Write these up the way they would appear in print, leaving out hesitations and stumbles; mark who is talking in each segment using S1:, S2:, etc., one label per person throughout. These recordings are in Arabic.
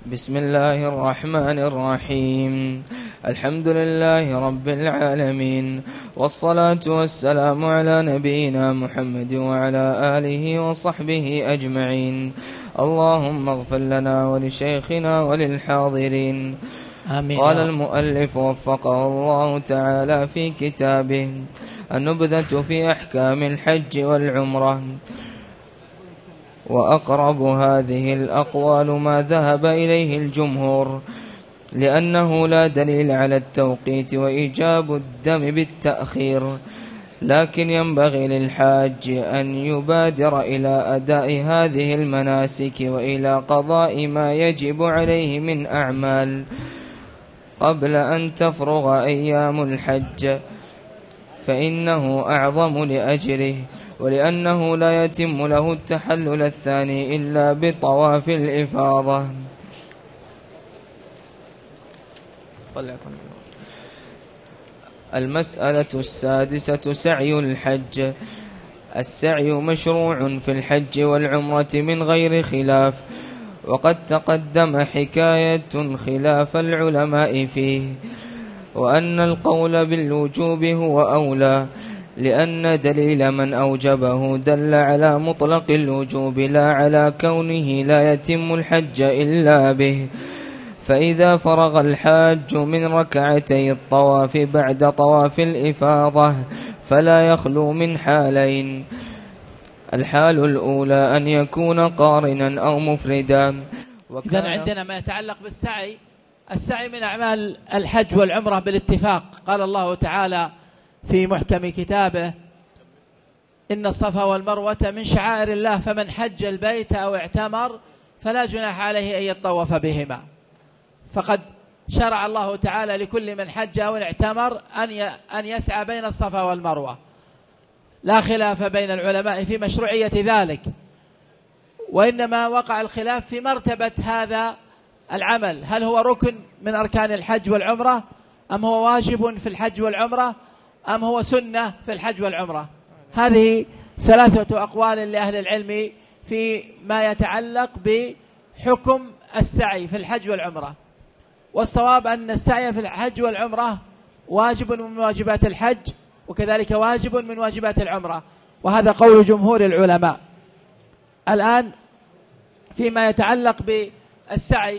S1: بسم الله الرحمن الرحيم. الحمد لله رب العالمين، والصلاة والسلام على نبينا محمد وعلى آله وصحبه أجمعين. اللهم اغفر لنا ولشيخنا وللحاضرين. آمين. قال المؤلف وفقه الله تعالى في كتابه النبذة في أحكام الحج والعمرة: وأقرب هذه الأقوال ما ذهب إليه الجمهور، لأنه لا دليل على التوقيت وإيجاب الدم بالتأخير، لكن ينبغي للحاج أن يبادر إلى أداء هذه المناسك وإلى قضاء ما يجب عليه من أعمال قبل أن تفرغ أيام الحج، فإنه أعظم لأجره، ولأنه لا يتم له التحلل الثاني إلا بطواف الإفاضة. المسألة السادسة: سعي الحج. السعي مشروع في الحج والعمرة من غير خلاف، وقد تقدم حكاية خلاف العلماء فيه، وأن القول بالوجوب هو أولى، لأن دليل من أوجبه دل على مطلق الوجوب لا على كونه لا يتم الحج إلا به. فإذا فرغ الحاج من ركعتي الطواف بعد طواف الإفاضة فلا يخلو من حالين: الحال الأولى أن يكون قارنا أو مفردا.
S2: إذن عندنا ما يتعلق بالسعي. السعي من أعمال الحج والعمرة بالاتفاق. قال الله تعالى في محكم كتابه: إن الصفا والمروة من شعائر الله فمن حج البيت أو اعتمر فلا جناح عليه أن يطوف بهما. فقد شرع الله تعالى لكل من حج أو اعتمر أن يسعى بين الصفا والمروة، لا خلاف بين العلماء في مشروعية ذلك، وإنما وقع الخلاف في مرتبة هذا العمل: هل هو ركن من أركان الحج والعمرة، أم هو واجب في الحج والعمرة، أم هو سنة في الحج والعمرة؟ هذه ثلاثة أقوال لأهل العلم في ما يتعلق بحكم السعي في الحج والعمرة. والصواب أن السعي في الحج والعمرة واجب من واجبات الحج، وكذلك واجب من واجبات العمرة، وهذا قول جمهور العلماء. الآن فيما يتعلق بالسعي: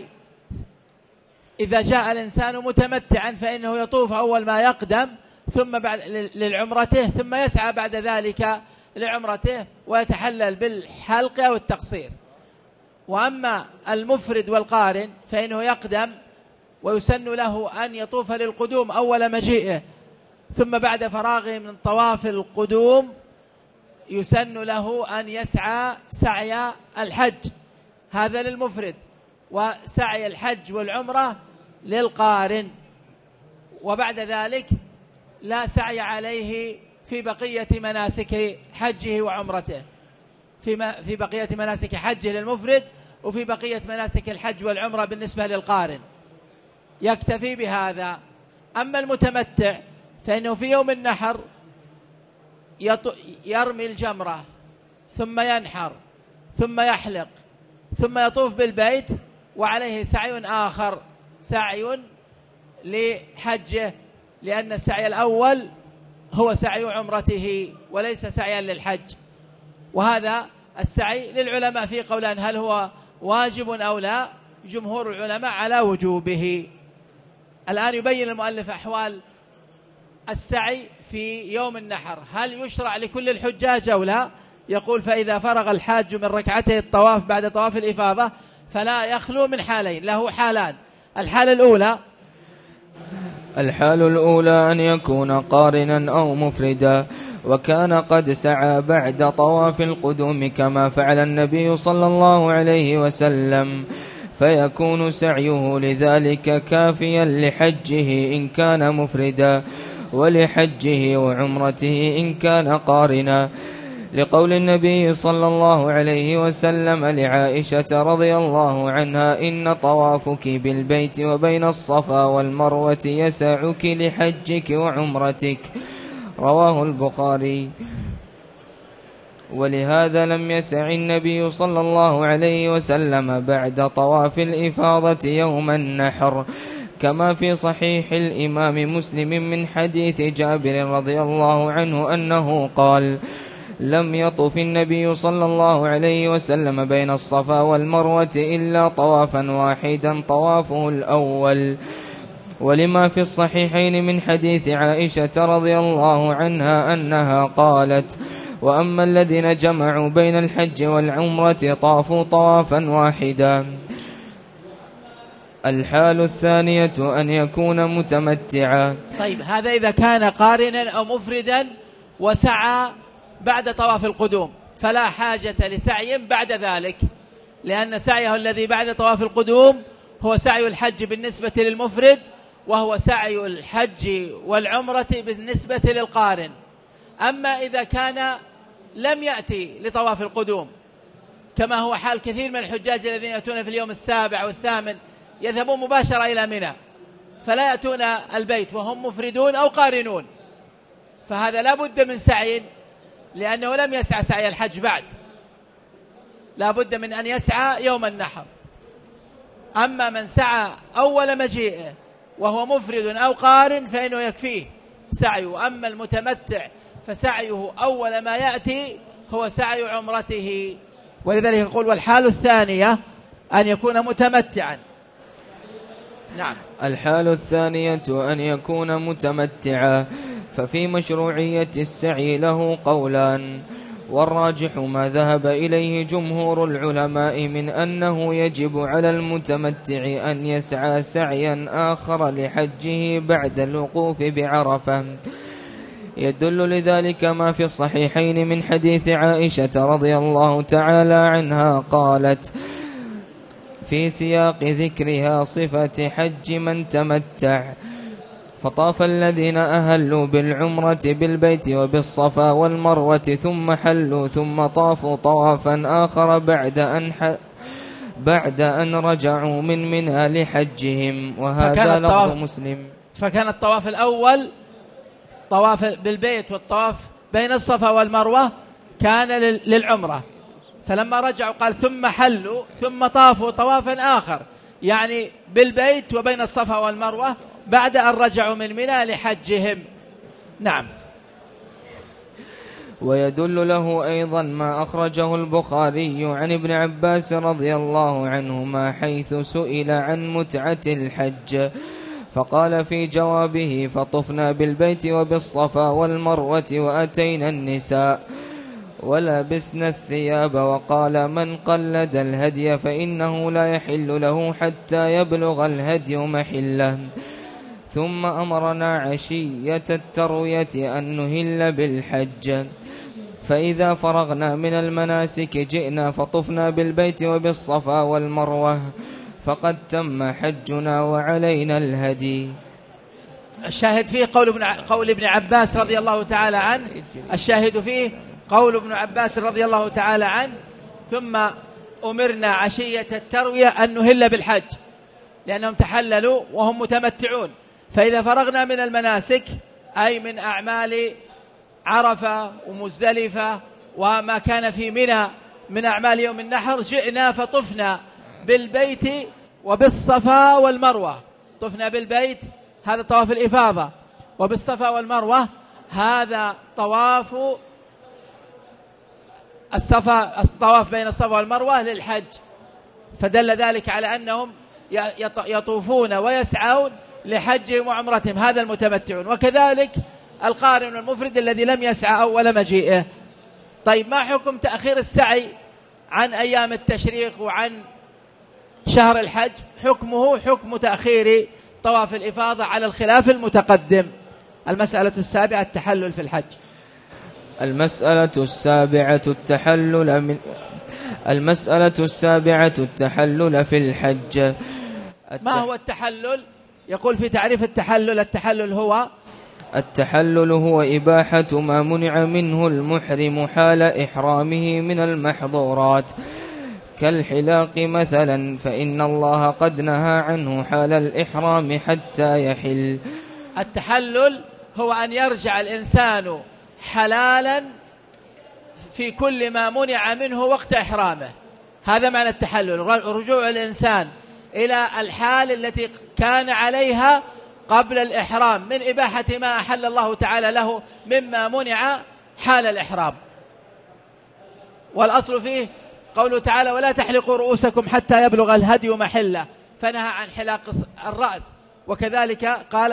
S2: إذا جاء الإنسان متمتعا فإنه يطوف أول ما يقدم ثم بعد للعمرته، ثم يسعى بعد ذلك لعمرته ويتحلل بالحلق أو التقصير. وأما المفرد والقارن فإنه يقدم ويسن له أن يطوف للقدوم أول مجيئه، ثم بعد فراغه من طواف القدوم يسن له أن يسعى سعي الحج، هذا للمفرد، وسعي الحج والعمرة للقارن. وبعد ذلك لا سعي عليه في بقية مناسك حجه وعمرته، في بقية مناسك حجه للمفرد، وفي بقية مناسك الحج والعمرة بالنسبة للقارن، يكتفي بهذا. أما المتمتع فإنه في يوم النحر يرمي الجمرة ثم ينحر ثم يحلق ثم يطوف بالبيت، وعليه سعي آخر، سعي لحجه، لأن السعي الأول هو سعي عمرته وليس سعيا للحج. وهذا السعي للعلماء في قولان: هل هو واجب أو لا؟ جمهور العلماء على وجوبه. الآن يبين المؤلف أحوال السعي في يوم النحر: هل يشرع لكل الحجاج أو لا؟ يقول: فإذا فرغ الحاج من ركعتي الطواف بعد طواف الإفاضة فلا يخلو من حالين، له حالان: الحالة
S1: الأولى أن يكون قارنا أو مفردا، وكان قد سعى بعد طواف القدوم كما فعل النبي صلى الله عليه وسلم، فيكون سعيه لذلك كافيا لحجه إن كان مفردا، ولحجه وعمرته إن كان قارنا، لقول النبي صلى الله عليه وسلم لعائشة رضي الله عنها: إن طوافك بالبيت وبين الصفا والمروة يسعك لحجك وعمرتك. رواه البخاري. ولهذا لم يسع النبي صلى الله عليه وسلم بعد طواف الإفاضة يوم النحر، كما في صحيح الإمام مسلم من حديث جابر رضي الله عنه أنه قال: لم يطف النبي صلى الله عليه وسلم بين الصفا والمروة إلا طوافا واحدا طوافه الأول. ولما في الصحيحين من حديث عائشة رضي الله عنها أنها قالت: وأما الذين جمعوا بين الحج والعمرة طافوا طوافا واحدا. الحال الثانية أن يكون متمتعا.
S2: طيب، هذا إذا كان قارنا أو مفردا وسعى بعد طواف القدوم، فلا حاجة لسعي بعد ذلك، لأن سعيه الذي بعد طواف القدوم هو سعي الحج بالنسبة للمفرد، وهو سعي الحج والعمرة بالنسبة للقارن. أما إذا كان لم يأتي لطواف القدوم، كما هو حال كثير من الحجاج الذين يأتون في اليوم السابع والثامن، يذهبون مباشرة إلى منى فلا يأتون البيت وهم مفردون أو قارنون، فهذا لا بد من سعي، لأنه لم يسعى سعي الحج بعد، لا بد من أن يسعى يوم النحر. أما من سعى أول مجيئه وهو مفرد أو قارن فإنه يكفيه سعيه. أما المتمتع فسعيه أول ما يأتي هو سعي عمرته. ولذلك يقول: والحال الثانية أن يكون متمتعا. نعم.
S1: الحال الثانية أن يكون متمتعا، ففي مشروعية السعي له قولان، والراجح ما ذهب إليه جمهور العلماء من أنه يجب على المتمتع أن يسعى سعيا آخر لحجه بعد الوقوف بعرفة. يدل لذلك ما في الصحيحين من حديث عائشة رضي الله تعالى عنها قالت في سياق ذكرها صفة حج من تمتع: فطاف الذين أهلوا بالعمرة بالبيت وبالصفا والمروة ثم حلوا ثم طافوا طوافا آخر بعد أن رجعوا من منى لحجهم. وهذا لفظ مسلم.
S2: فكان الطواف الأول طواف بالبيت، والطواف بين الصفا والمروة كان للعمرة، فلما رجعوا قال ثم حلوا ثم طافوا طوافا آخر، يعني بالبيت وبين الصفا والمروة بعد أن رجعوا من منى لحجهم. نعم.
S1: ويدل له أيضا ما أخرجه البخاري عن ابن عباس رضي الله عنهما حيث سئل عن متعة الحج فقال في جوابه: فطفنا بالبيت وبالصفا والمروة وأتينا النساء ولبسنا الثياب. وقال: من قلد الهدي فإنه لا يحل له حتى يبلغ الهدي محله. ثم أمرنا عشية التروية أن نهل بالحج، فإذا فرغنا من المناسك جئنا فطفنا بالبيت وبالصفا والمروة، فقد تم حجنا وعلينا الهدي.
S2: الشاهد فيه قول ابن عباس رضي الله تعالى عنه، الشاهد فيه قول ابن عباس رضي الله تعالى عنه: ثم أمرنا عشية التروية أن نهل بالحج، لأنهم تحللوا وهم متمتعون، فإذا فرغنا من المناسك أي من أعمال عرفة ومزدلفة وما كان في منى من أعمال يوم النحر، جئنا فطفنا بالبيت وبالصفا والمروة. طفنا بالبيت هذا طواف الإفاضة، وبالصفا والمروة هذا طواف الصفا، الطواف بين الصفا والمروة للحج، فدل ذلك على أنهم يطوفون ويسعون لحجهم وعمرتهم، هذا المتمتعون. وكذلك القارن والمفرد الذي لم يسعى أول مجيئه. طيب، ما حكم تأخير السعي عن أيام التشريق وعن شهر الحج؟ حكمه حكم تأخير طواف الإفاضة على الخلاف المتقدم. المسألة السابعة التحلل في الحج.
S1: المسألة السابعة التحلل في الحج.
S2: ما هو التحلل؟ يقول في تعريف التحلل:
S1: التحلل هو إباحة ما منع منه المحرم حال إحرامه من المحظورات كالحلاق مثلا، فإن الله قد نهى عنه حال الإحرام حتى يحل.
S2: التحلل هو أن يرجع الإنسان حلالا في كل ما منع منه وقت إحرامه. هذا معنى التحلل، رجوع الإنسان إلى الحال التي كان عليها قبل الإحرام من إباحة ما أحل الله تعالى له مما منع حال الإحرام. والأصل فيه قوله تعالى: ولا تحلقوا رؤوسكم حتى يبلغ الهدي محله، فنهى عن حلاق الرأس. وكذلك قال: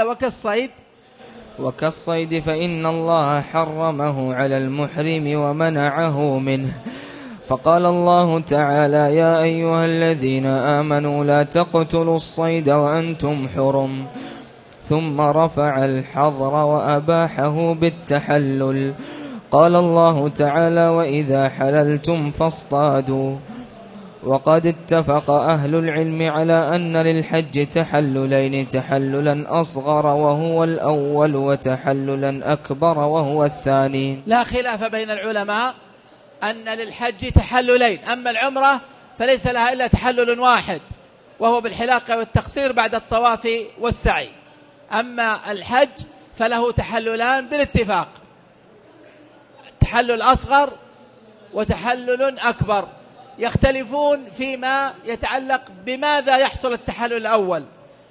S1: وكالصيد فإن الله حرمه على المحرم ومنعه منه. فقال الله تعالى: يا أيها الذين آمنوا لا تقتلوا الصيد وأنتم حرم. ثم رفع الحظر وأباحه بالتحلل. قال الله تعالى: وإذا حللتم فاصطادوا. وقد اتفق أهل العلم على أن للحج تحللين: تحللا أصغر وهو الأول، وتحللا أكبر وهو الثاني.
S2: لا خلاف بين العلماء أن للحج تحللين، أما العمرة فليس لها إلا تحلل واحد وهو بالحلاقة والتقصير بعد الطواف والسعي. أما الحج فله تحللان بالاتفاق: تحلل أصغر وتحلل أكبر. يختلفون فيما يتعلق بماذا يحصل التحلل الأول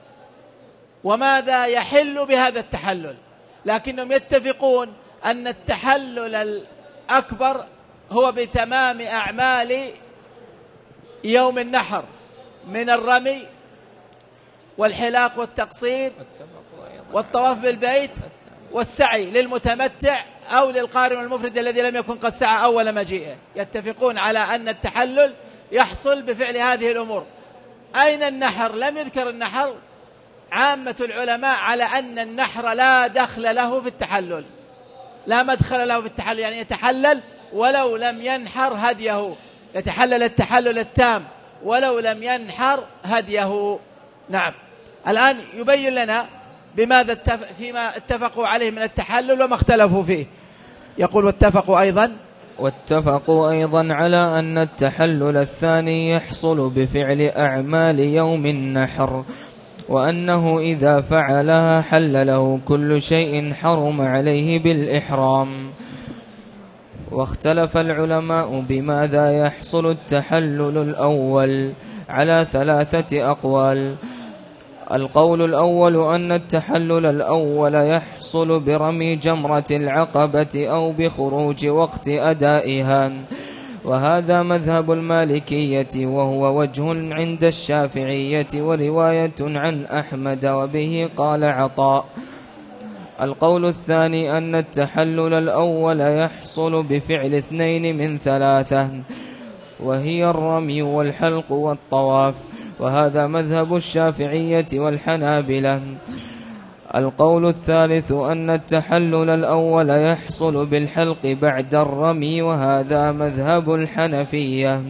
S2: وماذا يحل بهذا التحلل، لكنهم يتفقون أن التحلل الأكبر هو بتمام أعمال يوم النحر من الرمي والحلاق والتقصير والطواف بالبيت والسعي للمتمتع أو للقارن والمفرد الذي لم يكن قد سعى أول مجيئه. يتفقون على أن التحلل يحصل بفعل هذه الأمور. أين النحر؟ لم يذكر النحر. عامة العلماء على أن النحر لا دخل له في التحلل، لا مدخل له في التحلل، يعني يتحلل ولو لم ينحر هديه، يتحلل التحلل التام ولو لم ينحر هديه. نعم. الآن يبين لنا بماذا فيما اتفقوا عليه من التحلل وما اختلفوا فيه. يقول: واتفقوا أيضا على أن التحلل الثاني يحصل بفعل أعمال يوم النحر، وأنه إذا فعلها حل له كل شيء حرم عليه بالإحرام. واختلف العلماء بماذا يحصل التحلل الأول على 3 أقوال. القول الأول أن التحلل الأول يحصل برمي جمرة العقبة أو بخروج وقت أدائها، وهذا مذهب المالكية وهو وجه عند الشافعية ورواية عن أحمد، وبه قال عطاء. القول الثاني أن التحلل الأول يحصل بفعل 2 من 3، وهي الرمي والحلق والطواف، وهذا مذهب الشافعية والحنابلة. القول الثالث أن التحلل الأول يحصل بالحلق بعد الرمي، وهذا مذهب الحنفية.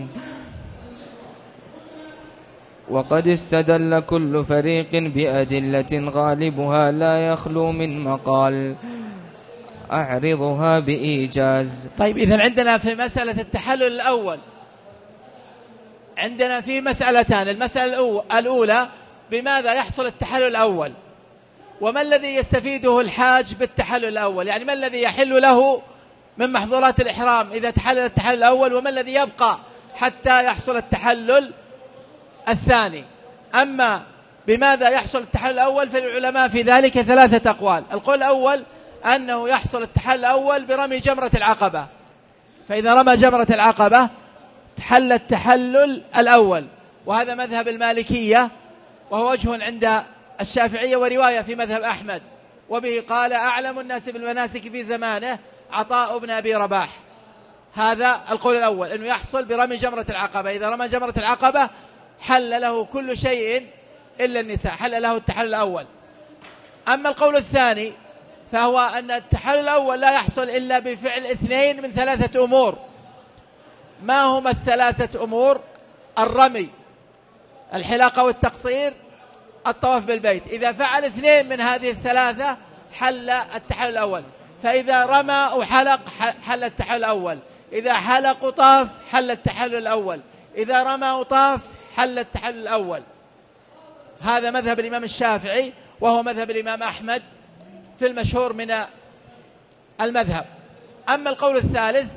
S2: وقد استدل كل فريق بأدلة غالبها لا يخلو من مقال أعرضها بإيجاز. طيب، إذن عندنا في مسألة التحلل الأول عندنا في مسألتان. المسألة الأولى: بماذا يحصل التحلل الأول، وما الذي يستفيده الحاج بالتحلل الأول، يعني ما الذي يحل له من محظورات الإحرام إذا تحلل التحلل الأول، وما الذي يبقى حتى يحصل التحلل الثاني. أما بماذا يحصل التحلل الأول فالعلماء في ذلك 3 أقوال. القول الأول أنه يحصل التحلل الأول برمي جمرة العقبة، فإذا رمى جمرة العقبة حل التحلل الأول، وهذا مذهب المالكية وهو وجه عند الشافعية ورواية في مذهب أحمد، وبه قال أعلم الناس بالمناسك في زمانه عطاء بن أبي رباح. هذا القول الأول، أنه يحصل برمي جمرة العقبة، إذا رمى جمرة العقبة حل له كل شيء إلا النساء، حل له التحلل الأول. أما القول الثاني فهو أن التحلل الأول لا يحصل إلا بفعل 2 من 3 أمور. ما هما ال3 أمور؟ الرمي، الحلاقة والتقصير، الطواف بالبيت. إذا فعل 2 من هذه ال3 حل التحلل الأول، فإذا رمى وحلق حل التحلل الأول، إذا حلق وطاف حل التحلل الأول، إذا رمى وطاف حل التحلل الأول. هذا مذهب الإمام الشافعي وهو مذهب الإمام أحمد في المشهور من المذهب. أما القول الثالث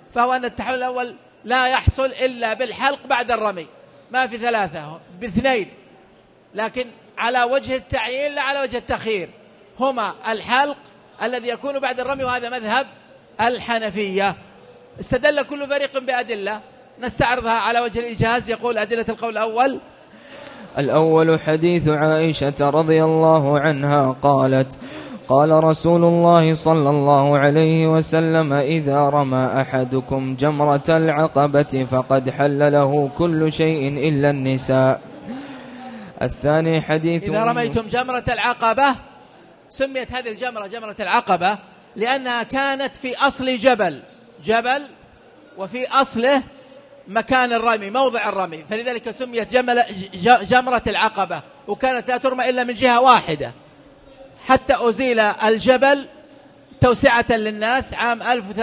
S2: فهو أن التحلل الأول لا يحصل إلا بالحلق بعد الرمي، ما في ثلاثة، باثنين، لكن على وجه التعيين لا على وجه التخيير، هما الحلق الذي يكون بعد الرمي، وهذا مذهب الحنفية. استدل كل فريق بأدلة نستعرضها على وجه الإيجاز. يقول أدلة القول
S1: الأول حديث عائشة رضي الله عنها قالت: قال رسول الله صلى الله عليه وسلم: إذا رمى أحدكم جمرة العقبة فقد حل له كل شيء إلا النساء. الثاني حديث:
S2: إذا رميتم جمرة العقبة، سميت هذه الجمرة جمرة العقبة لأنها كانت في أصل جبل وفي أصله مكان الرمي، موضع الرمي، فلذلك سميت جمرة العقبة، وكانت لا ترمى إلا من جهة واحدة حتى أزيل الجبل توسعة للناس عام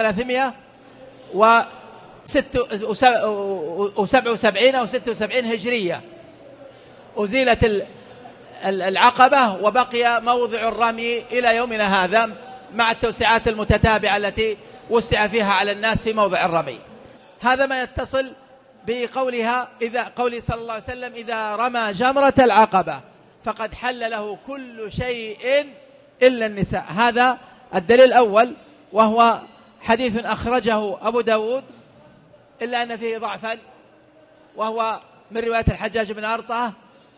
S2: 1377 أو 76 هجرية، أزيلت العقبة وبقي موضع الرمي إلى يومنا هذا مع التوسعات المتتابعة التي وسع فيها على الناس في موضع الرمي. هذا ما يتصل بقولها قوله صلى الله عليه وسلم: إذا رمى جمرة العقبة فقد حل له كل شيء إلا النساء. هذا الدليل الأول، وهو حديث أخرجه أبو داود إلا أن فيه ضعفا، وهو من رواية الحجاج بن أرطة،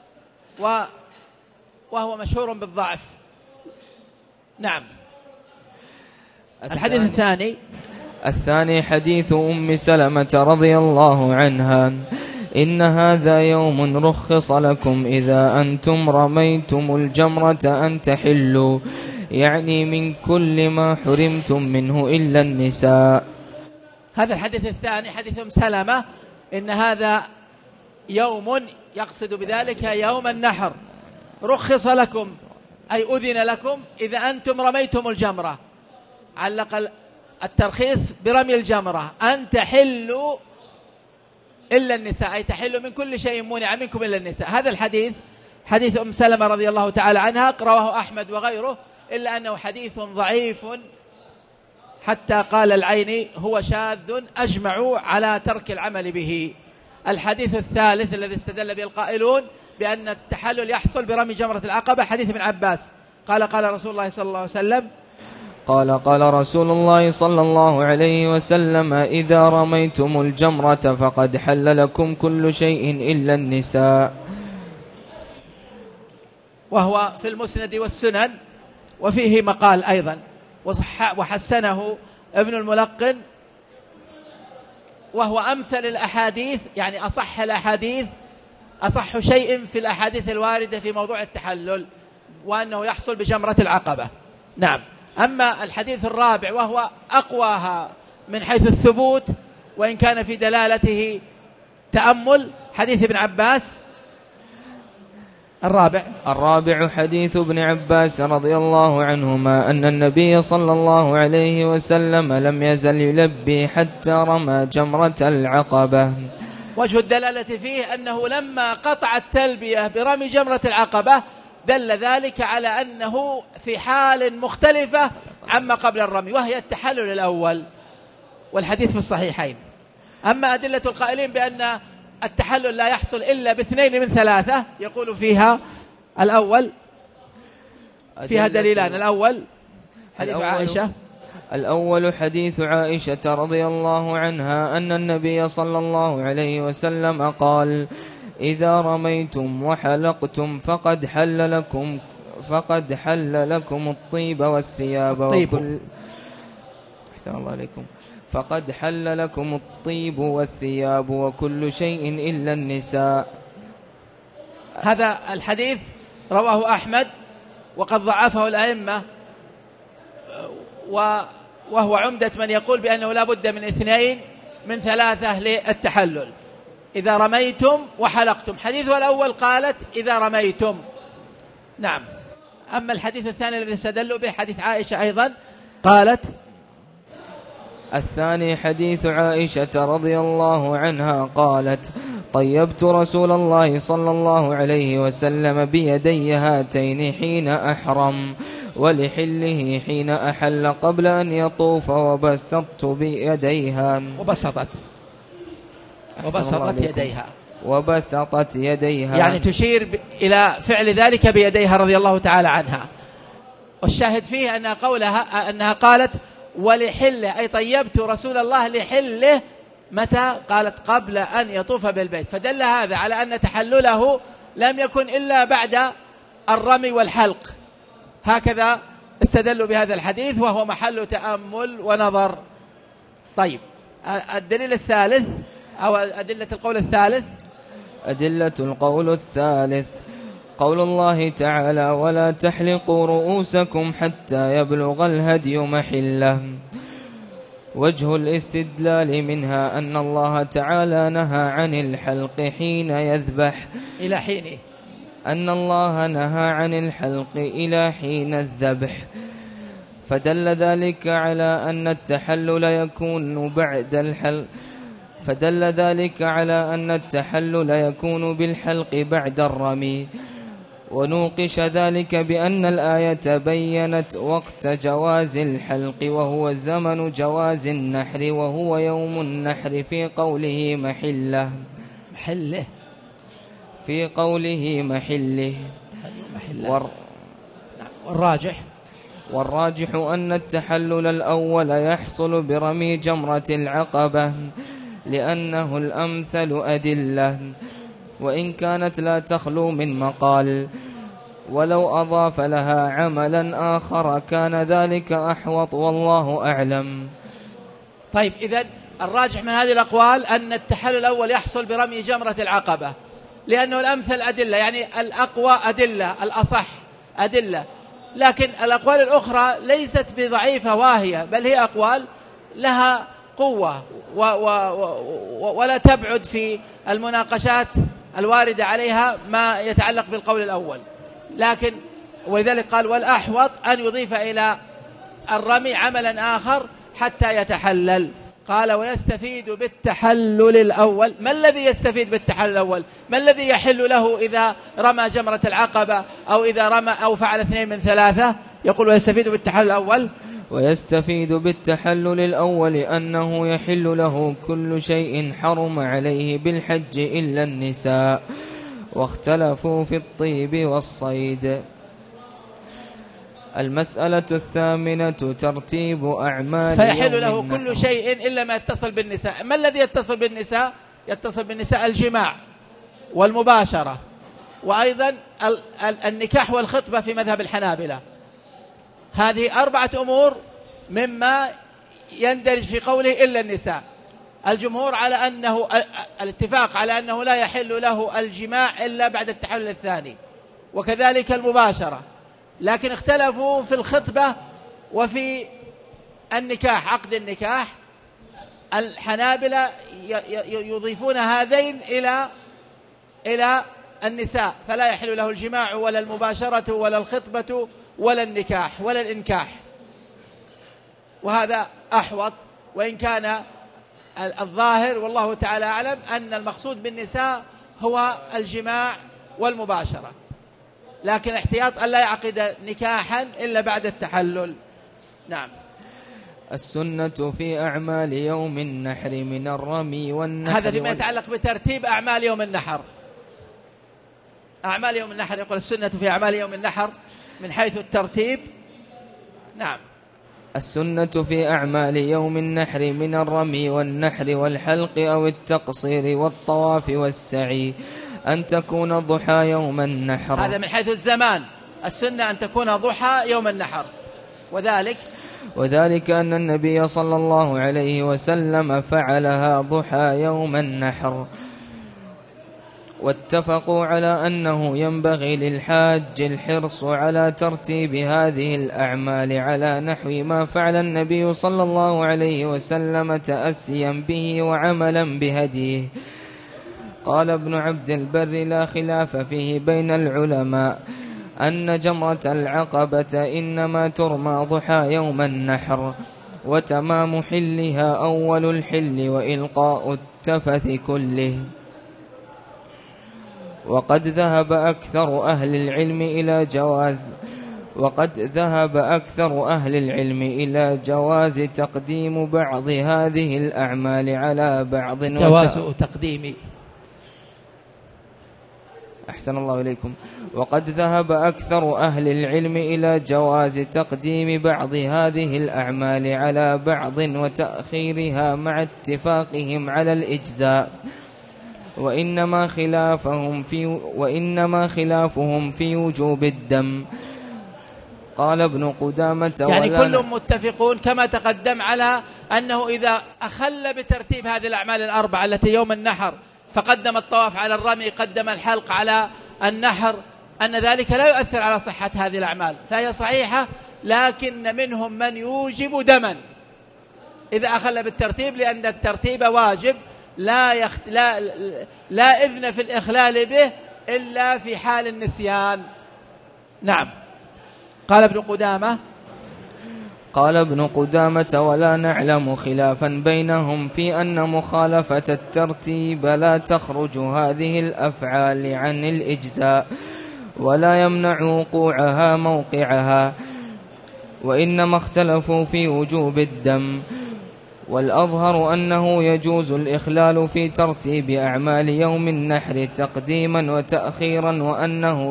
S2: وهو مشهور بالضعف. نعم. الحديث
S1: الثاني حديث أم سلمة رضي الله عنها: إن هذا يوم رخص لكم إذا أنتم رميتم الجمرة أن تحلوا، يعني من كل ما حرمتم منه إلا النساء.
S2: هذا الحديث الثاني حديث أم سلمة: إن هذا يوم، يقصد بذلك يوم النحر، رخص لكم أي أذن لكم إذا أنتم رميتم الجمرة، علق الترخيص برمي الجمرة، أن تحلوا إلا النساء، أي تحلوا من كل شيء منع منكم إلا النساء. هذا الحديث حديث أم سلمة رضي الله تعالى عنها، رواه أحمد وغيره، إلا أنه حديث ضعيف، حتى قال العيني هو شاذ أجمعوا على ترك العمل به. الحديث الثالث الذي استدل به القائلون بأن التحلل يحصل برمي جمرة العقبة، حديث ابن عباس قال رسول الله صلى الله عليه وسلم:
S1: قال رسول الله صلى الله عليه وسلم: إذا رميتم الجمرة فقد حل لكم كل شيء إلا النساء.
S2: وهو في المسند والسنن، وفيه مقال أيضا، وحسنه ابن الملقن، وهو أمثل الأحاديث، يعني أصح الأحاديث، أصح شيء في الأحاديث الواردة في موضوع التحلل، وأنه يحصل بجمرة العقبة. نعم. أما الحديث الرابع وهو أقواها من حيث الثبوت، وإن كان في دلالته تأمل، حديث ابن عباس.
S1: الرابع حديث ابن عباس رضي الله عنهما أن النبي صلى الله عليه وسلم لم يزل يلبي حتى رمى جمرة العقبة.
S2: وجه الدلالة فيه أنه لما قطع التلبية برمي جمرة العقبة دل ذلك على أنه في حال مختلفة عما قبل الرمي، وهي التحلل الأول، والحديث في الصحيحين. أما أدلة القائلين بأن التحلل لا يحصل إلا باثنين من ثلاثة، يقول فيها فيها دليلان. الأول حديث عائشة،
S1: الأول حديث عائشة رضي الله عنها أن النبي صلى الله عليه وسلم قال: إذا رميتم وحلقتم فقد حل لكم الطيب والثياب أحسن الله عليكم. فقد حل لكم الطيب والثياب وكل شيء إلا النساء.
S2: هذا الحديث رواه أحمد وقد ضعفه الأئمة، وهو عمدة من يقول بأنه لا بد من اثنين من ثلاثة للتحلل: إذا رميتم وحلقتم. حديثه الأول قالت إذا رميتم. نعم. أما الحديث الثاني الذي استدلوا به حديث عائشة أيضا قالت.
S1: الثاني حديث عائشة رضي الله عنها قالت: طيبت رسول الله صلى الله عليه وسلم بيدي هاتين حين أحرم، ولحله حين أحل قبل أن يطوف وبسطت بيديها وبسطت يديها
S2: يعني تشير إلى فعل ذلك بيديها رضي الله تعالى عنها. والشاهد فيه أنها قالت ولحله، أي طيبت رسول الله لحله متى؟ قالت قبل أن يطوف بالبيت، فدل هذا على أن تحلله لم يكن إلا بعد الرمي والحلق. هكذا استدلوا بهذا الحديث وهو محل تأمل ونظر. طيب، الدليل الثالث أو أدلة القول الثالث.
S1: أدلة القول الثالث قول الله تعالى ولا تحلقوا رؤوسكم حتى يبلغ الهدي محله. وجه الاستدلال منها أن الله تعالى نهى عن الحلق حين يذبح
S2: إلى حينه،
S1: أن الله نهى عن الحلق إلى حين الذبح، فدل ذلك على أن التحلل يكون بعد الحلق، فدل ذلك على أن التحلل يكون بالحلق بعد الرمي. ونوقش ذلك بأن الآية بيّنت وقت جواز الحلق وهو زمن جواز النحر وهو يوم النحر في قوله محله في قوله محله. والراجح أن التحلل الأول يحصل برمي جمرة العقبة لأنه الأمثل أدلة، وإن كانت لا تخلو من مقال، ولو أضاف لها عملا آخر كان ذلك أحوط والله أعلم.
S2: طيب، إذن الراجح من هذه الأقوال أن التحلل الأول يحصل برمي جمرة العقبة لأنه الأمثل أدلة، يعني الأقوى أدلة، الأصح أدلة. لكن الأقوال الأخرى ليست بضعيفة واهية، بل هي أقوال لها قوة ولا تبعد في المناقشات الواردة عليها ما يتعلق بالقول الأول. لكن ولذلك قال والأحوط أن يضيف إلى الرمي عملا آخر حتى يتحلل. قال ويستفيد بالتحلل الأول. ما الذي يستفيد بالتحلل الأول؟ ما الذي يحل له إذا رمى جمرة العقبة أو إذا رمى أو فعل 2 من 3؟ يقول ويستفيد بالتحلل الأول.
S1: ويستفيد بالتحلل الأول أنه يحل له كل شيء حرم عليه بالحج إلا النساء، واختلفوا في الطيب والصيد. المسألة الثامنة ترتيب أعمال
S2: فيحل له كل شيء إلا ما يتصل بالنساء. ما الذي يتصل بالنساء؟ يتصل بالنساء الجماع والمباشرة، وأيضا النكاح والخطبة في مذهب الحنابلة. هذه 4 أمور مما يندرج في قوله إلا النساء. الجمهور على أنه الاتفاق على أنه لا يحل له الجماع إلا بعد التحلل الثاني، وكذلك المباشرة. لكن اختلفوا في الخطبة وفي النكاح، عقد النكاح. الحنابلة يضيفون هذين إلى النساء، فلا يحل له الجماع ولا المباشرة ولا الخطبة ولا النكاح ولا الإنكاح، وهذا أحوط. وإن كان الظاهر والله تعالى أعلم أن المقصود بالنساء هو الجماع والمباشرة، لكن احتياط أن لا يعقد نكاحا إلا بعد التحلل. نعم.
S1: السنة في أعمال يوم النحر من الرمي والنحر.
S2: هذا فيما يتعلق بترتيب أعمال يوم النحر. أعمال يوم النحر، يقول السنة في أعمال يوم النحر من حيث الترتيب. نعم.
S1: السنة في أعمال يوم النحر من الرمي والنحر والحلق أو التقصير والطواف والسعي أن تكون ضحى يوم النحر.
S2: هذا من حيث الزمان، السنة أن تكون ضحى يوم النحر،
S1: وذلك أن النبي صلى الله عليه وسلم فعلها ضحى يوم النحر. واتفقوا على أنه ينبغي للحاج الحرص على ترتيب هذه الأعمال على نحو ما فعل النبي صلى الله عليه وسلم تأسيا به وعملا بهديه. قال ابن عبد البر لا خلاف فيه بين العلماء أن جمرة العقبة إنما ترمى ضحى يوم النحر، وتمام حلها أول الحل وإلقاء التفث كله. وقد ذهب أكثر أهل العلم إلى جواز، وقد ذهب أكثر أهل العلم إلى جواز تقديم بعض هذه الأعمال على بعض.
S2: جواز تقديم.
S1: أحسن الله إليكم. وقد ذهب أكثر أهل العلم إلى جواز تقديم بعض هذه الأعمال على بعض وتأخيرها مع اتفاقهم على الإجزاء، وإنما خلافهم في وجوب الدم. قال ابن قدامة
S2: يعني كلهم متفقون كما تقدم على أنه إذا أخل بترتيب هذه الأعمال الأربعة التي يوم النحر فقدم الطواف على الرمي، قدم الحلق على النحر، أن ذلك لا يؤثر على صحة هذه الأعمال، فهي صحيحة، لكن منهم من يوجب دما إذا أخل بالترتيب، لأن الترتيب واجب لا إذن في الإخلال به إلا في حال النسيان. نعم. قال ابن قدامة
S1: ولا نعلم خلافا بينهم في أن مخالفة الترتيب لا تخرج هذه الأفعال عن الإجزاء ولا يمنع وقوعها موقعها، وإنما اختلفوا في وجوب الدم. والأظهر أنه يجوز الإخلال في ترتيب أعمال يوم النحر تقديما وتأخيرا، وأنه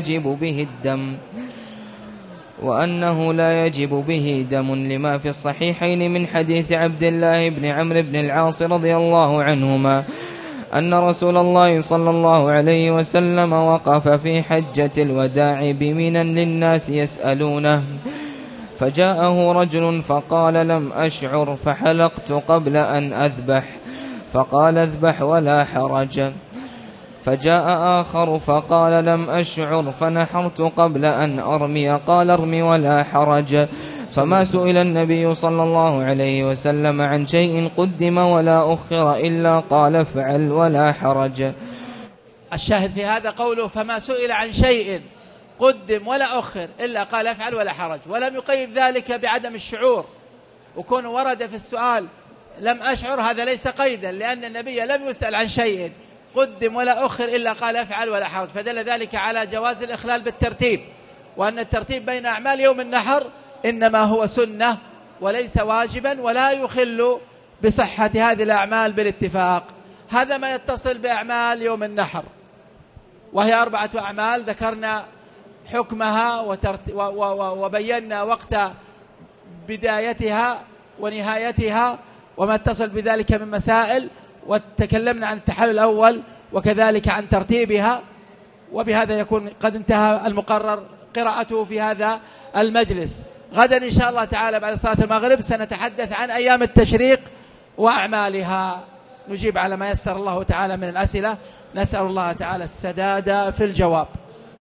S1: لا يجب به دم لما في الصحيحين من حديث عبد الله بن عمرو بن العاص رضي الله عنهما أن رسول الله صلى الله عليه وسلم وقف في حجة الوداع بمنى للناس يسألونه، فجاءه رجل فقال لم أشعر فحلقت قبل أن أذبح، فقال اذبح ولا حرج. فجاء آخر فقال لم أشعر فنحرت قبل أن أرمي، قال ارمي ولا حرج. فما سئل النبي صلى الله عليه وسلم عن شيء قدم ولا أخر إلا قال افعل ولا حرج.
S2: الشاهد في هذا قوله فما سئل عن شيء قدم ولا أخر إلا قال افعل ولا حرج، ولم يقيد ذلك بعدم الشعور، وكون ورد في السؤال لم أشعر هذا ليس قيدا، لأن النبي لم يسأل عن شيء قدم ولا أخر إلا قال افعل ولا حرج، فدل ذلك على جواز الإخلال بالترتيب، وأن الترتيب بين أعمال يوم النحر إنما هو سنة وليس واجبا، ولا يخل بصحة هذه الأعمال بالاتفاق. هذا ما يتصل بأعمال يوم النحر، وهي 4 أعمال ذكرنا حكمها وبينا وقت بدايتها ونهايتها وما اتصل بذلك من مسائل، وتكلمنا عن التحلل الأول وكذلك عن ترتيبها، وبهذا يكون قد انتهى المقرر قراءته في هذا المجلس. غدا إن شاء الله تعالى بعد صلاة المغرب سنتحدث عن أيام التشريق وأعمالها، نجيب على ما يسر الله تعالى من الأسئلة، نسأل الله تعالى السداد في الجواب.